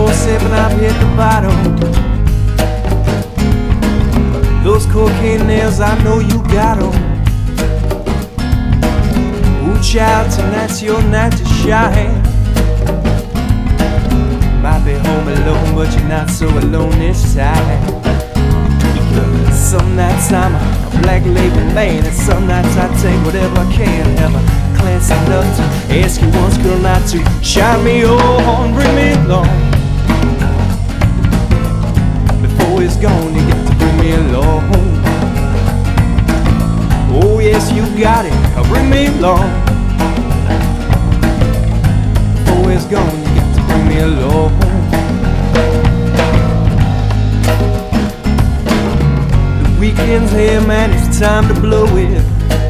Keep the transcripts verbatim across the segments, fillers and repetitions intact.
oh seven, I've hit the bottom. Those cocaine nails, I know you got them. Ooh, child, tonight's your night to shine. Might be home alone, but you're not so alone this time. Because some nights I'm a black label man, and some nights I take whatever I can. Have a class enough to ask you once, girl, not to shine me on, bring me along. Before it's gone, you get to bring me along. Oh yes, you got it, bring me along. Before it's gone, you get to bring me along. The weekend's here, man, it's time to blow it.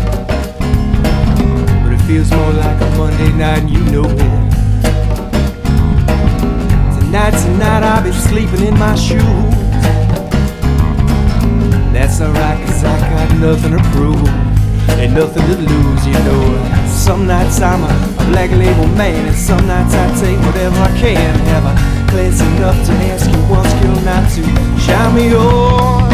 But it feels more like a Monday night, and you know it. Tonight, tonight, I'll be sleeping in my shoes. That's alright, cause I got nothing to prove and nothing to lose, you know. Some nights I'm a, a black label man, and some nights I take whatever I can. Have a class enough to ask you once, girl, not to shine me on.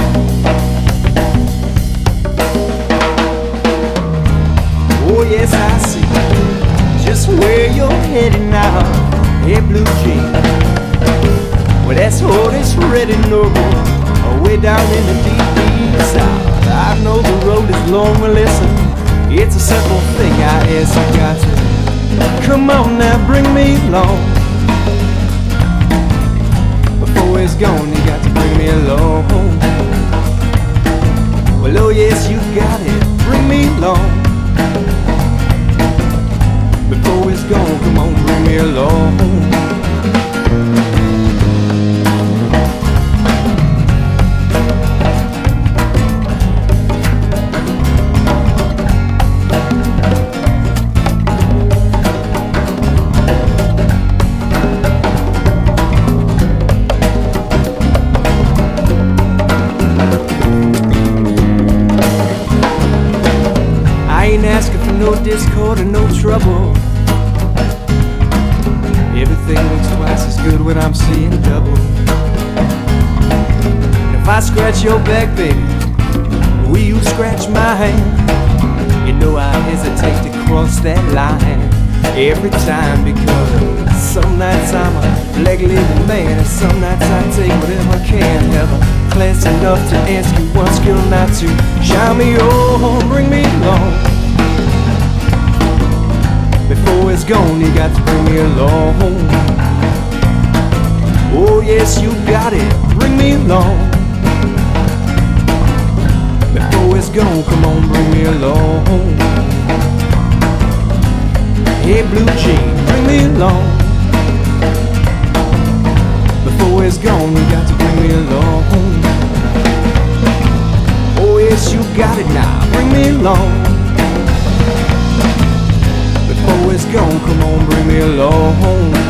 Oh yes, I see just where you're headed now. Hey, blue jean, well that's what it's ready, no, way down in the deep, deep south. I know the road is long, but listen, it's a simple thing I ask you got to come on now, bring me along. Before it's gone, you got to bring me along. Well, oh yes, you got it, bring me along. Before it's gone, come on, bring me along. Asking for no discord or no trouble. Everything looks twice as good when I'm seeing double. And if I scratch your back, baby, will you scratch mine? You know I hesitate to cross that line every time, because some nights I'm a black label man, and some nights I take whatever I can. Have a class enough to ask you once, girl, not to shine me on, bring me along. Before it's gone, you got to bring me along. Oh yes, you got it, bring me along. Before it's gone, come on, bring me along. Hey, blue jean, bring me along. Before it's gone, you got to bring me along. Oh yes, you got it now, bring me along. Before it's gone, come on, bring me along.